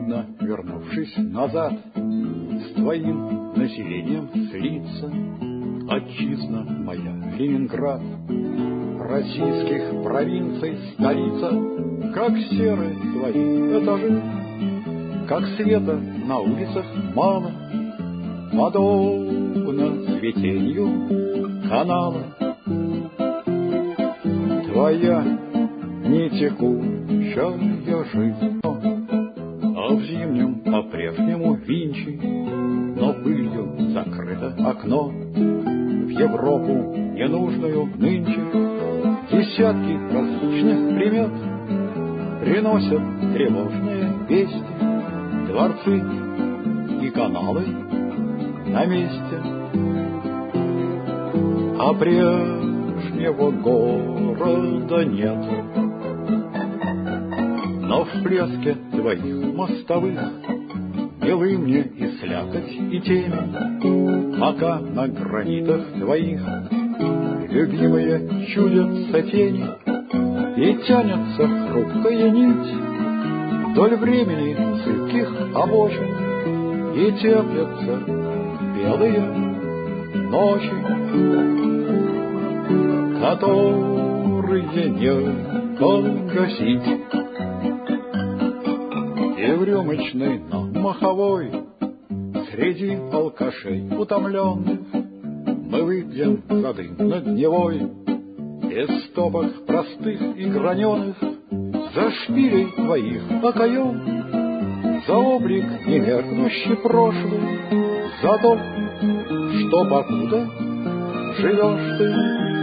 трудно, вернувшись назад, с твоим населением слиться. Отчизна моя, Ленинград, российских провинций столица, как серые твои этажи, как света на улицах мало, подобно цветению канала. Твоя нетекущая жизнь, а в зимнем по-прежнему винчи, но пылью закрыто окно. В Европу ненужную нынче десятки различных примет приносят тревожные вести. Дворцы и каналы на месте, а прежнего города нет. Но в блеске твоих мостовых милы мне и слякоть, и темень, пока на гранитах твоих любимые чудятся тени, и тянется хрупкая нить вдоль времени цепких обочин, и теплятся белые ночи, которые не погасить. И в рюмочной, но маховой, среди алкашей утомленных, мы выпьем за дым над Невой, из стопок простых и граненых, за шпилей твоих окоем, за облик немеркнущий прошлый, за то, что покуда живешь ты.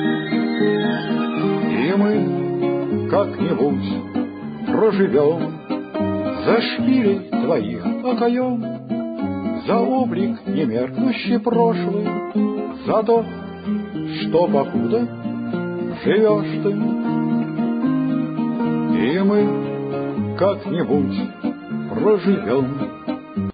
И мы как-нибудь проживем за шпилей твоих окоем, за облик немеркнущий прошлый, за то, что покуда живешь ты. И мы как-нибудь проживем